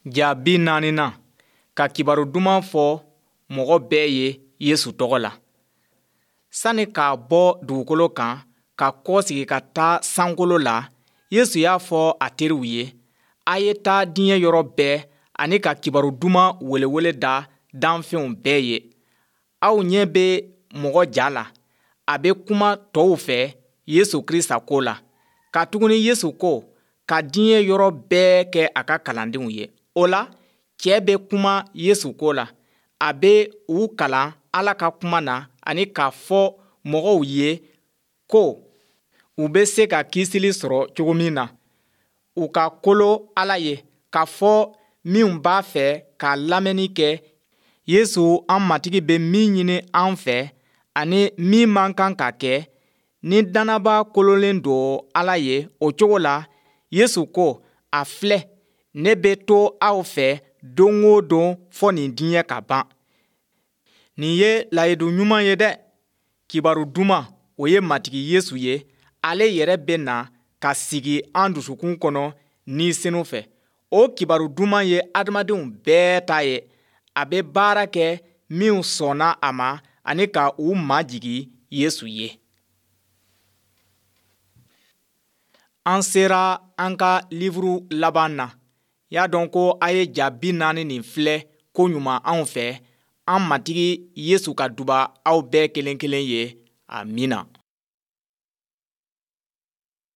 Ja 40 ka kibaru duman fɔ mɔgɔ bɛɛ ye Yesu tɔgɔ la. Sani k'a bɔ dugukolo kan ka kɔsegi ka taa sankolo la, Yesu y'a fɔ a teriw ye, a ye taa diɲɛ yɔrɔ bɛɛ ani ka kibaru duman welewele da danfɛnw bɛɛ ye. Aw ɲɛ bɛ mɔgɔ ja la, a bɛ kuma tɔw fɛ Yesu Kirista ko la. Katuguni Yesu ko ka diɲɛ yɔrɔ bɛɛ kɛ a ka kalandenw ye. O la, cɛ bɛ kuma Yesu ko la. A bɛ u kalan Ala ka kuma na ani k'a fɔ mɔgɔw ye ko u bɛ se ka kisili sɔrɔ cogo min na. U ka kolo Ala ye, k'a fɔ minnu b'a fɛ ka lamɛnni kɛ Yesu an matigi bɛ min ɲini an fɛ ani min man kan ka kɛ. Ni dannaba kololen don Ala ye o cogo la, Yesu ko, a filɛ, ne bɛ to aw fɛ don o don fɔ nin diɲɛ ka ban. Nin ye layidu ɲuman ye dɛ. Kibaru duman, o ye matigi Yesu ye. Ale yɛrɛ bɛ na ka sigi an dusukun kɔnɔ ni senu fɛ. O kibaru duman ye adamadenw bɛɛ ta ye. A bɛ baara kɛ minnu sɔnna a ma ani ka u majigi Yesu ye. An sera an ka livuru laban na. Y'a dɔn ko a ye ja 40 nin filɛ ko ɲuman anw fɛ. An matigi Yesu ka duba aw bɛɛ kelen kelen ye. Amina.